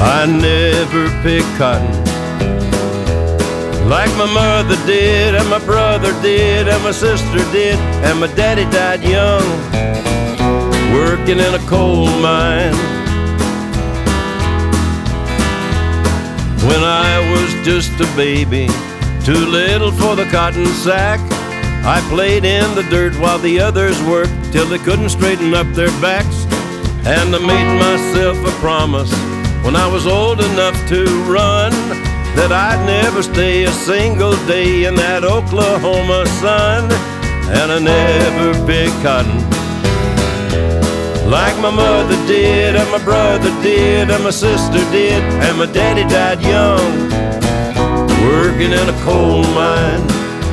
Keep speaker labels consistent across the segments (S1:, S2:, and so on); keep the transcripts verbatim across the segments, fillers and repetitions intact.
S1: I never picked cotton like my mother did, and my brother did, and my sister did, and my daddy died young, working in a coal mine. When I was just a baby, too little for the cotton sack, I played in the dirt while the others worked till they couldn't straighten up their backs. And I made myself a promise when I was old enough to run that I'd never stay a single day in that Oklahoma sun. And I never picked cotton like my mother did, and my brother did, and my sister did, and my daddy died young, working in a coal mine.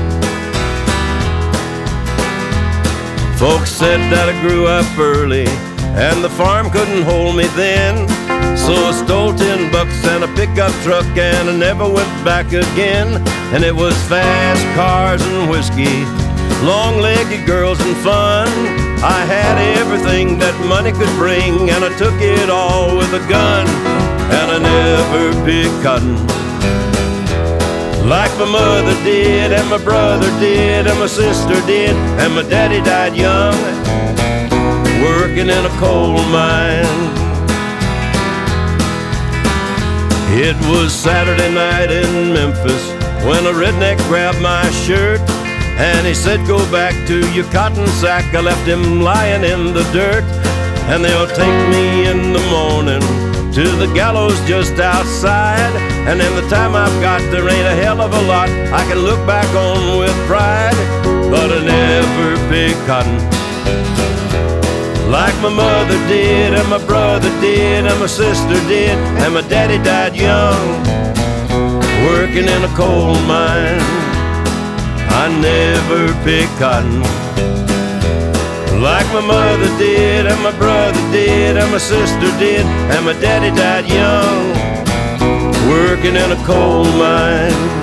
S1: Folks said that I grew up early and the farm couldn't hold me then, so I stole ten bucks and a pickup truck and I never went back again. And it was fast cars and whiskey, long-legged girls and fun. I had everything that money could bring, and I took it all with a gun. And I never picked cotton like my mother did, and my brother did, and my sister did, and my daddy died young, working in a coal mine. It was Saturday night in Memphis when a redneck grabbed my shirt, and he said, "Go back to your cotton sack." I left him lying in the dirt. And they'll take me in the morning to the gallows just outside, and in the time I've got, there ain't a hell of a lot I can look back on with pride. But I never picked cotton like my mother did, and my brother did, and my sister did, and my daddy died young, working in a coal mine. I never picked cotton like my mother did, and my brother did, and my sister did, and my daddy died young, working in a coal mine.